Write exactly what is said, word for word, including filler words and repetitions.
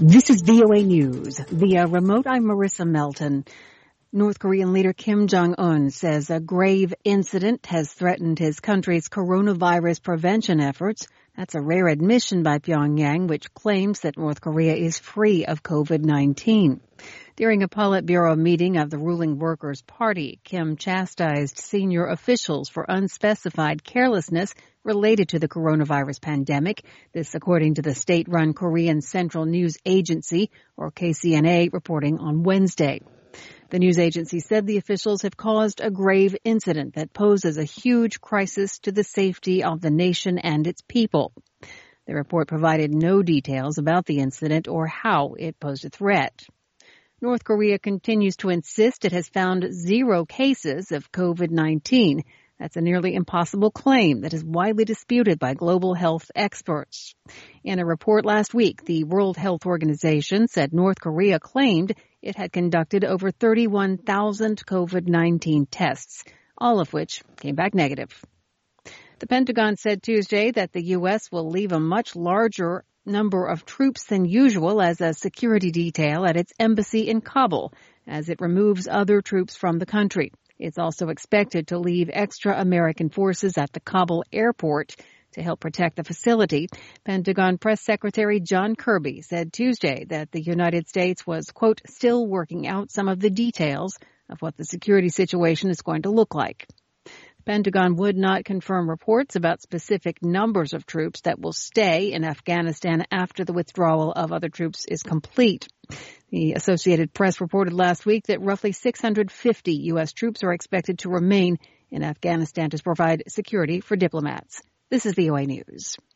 This is V O A News. Via remote, I'm Marissa Melton. North Korean leader Kim Jong-un says a grave incident has threatened his country's coronavirus prevention efforts. That's a rare admission by Pyongyang, which claims that North Korea is free of covid nineteen. During a Politburo meeting of the ruling Workers' Party, Kim chastised senior officials for unspecified carelessness related to the coronavirus pandemic. This according to the state-run Korean Central News Agency, or K C N A, reporting on Wednesday. The news agency said the officials have caused a grave incident that poses a huge crisis to the safety of the nation and its people. The report provided no details about the incident or how it posed a threat. North Korea continues to insist it has found zero cases of covid nineteen. That's a nearly impossible claim that is widely disputed by global health experts. In a report last week, the World Health Organization said North Korea claimed it had conducted over thirty-one thousand covid nineteen tests, all of which came back negative. The Pentagon said Tuesday that the U S will leave a much larger number of troops than usual as a security detail at its embassy in Kabul as it removes other troops from the country. It's also expected to leave extra American forces at the Kabul airport to help protect the facility. Pentagon Press Secretary John Kirby said Tuesday that the United States was, quote, still working out some of the details of what the security situation is going to look like. The Pentagon would not confirm reports about specific numbers of troops that will stay in Afghanistan after the withdrawal of other troops is complete. The Associated Press reported last week that roughly six hundred fifty U S troops are expected to remain in Afghanistan to provide security for diplomats. This is V O A News.